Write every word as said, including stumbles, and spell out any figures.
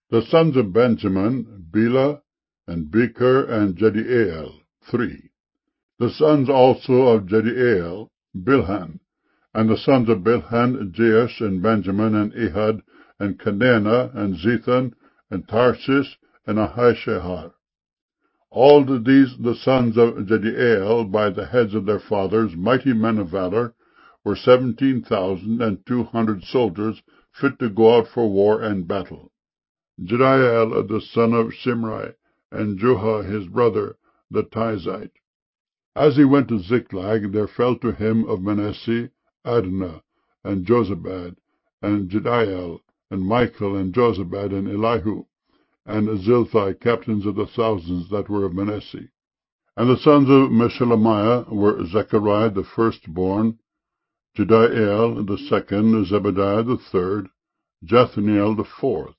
The sons of Benjamin, Bela, and Becher, and Jediael, three. The sons also of Jediael, Bilhan. And the sons of Bilhan, Jeush, and Benjamin, and Ehud, and Kenana, and Zethan, and Tarshish, and Ahishahar. All these the sons of Jediael, by the heads of their fathers, mighty men of valor, were seventeen thousand and two hundred soldiers, fit to go out for war and battle. Jediael the son of Shimri, and Juha his brother, the Tizite. As he went to Ziklag, there fell to him of Manasseh Adnah, and Jozabad, and Jediael, and Michael, and Jozabad, and Elihu, and Zilthai, captains of the thousands that were of Manasseh. And the sons of Meshelemiah were Zechariah the firstborn, Jediael the second, Zebadiah the third, Jathniel the fourth.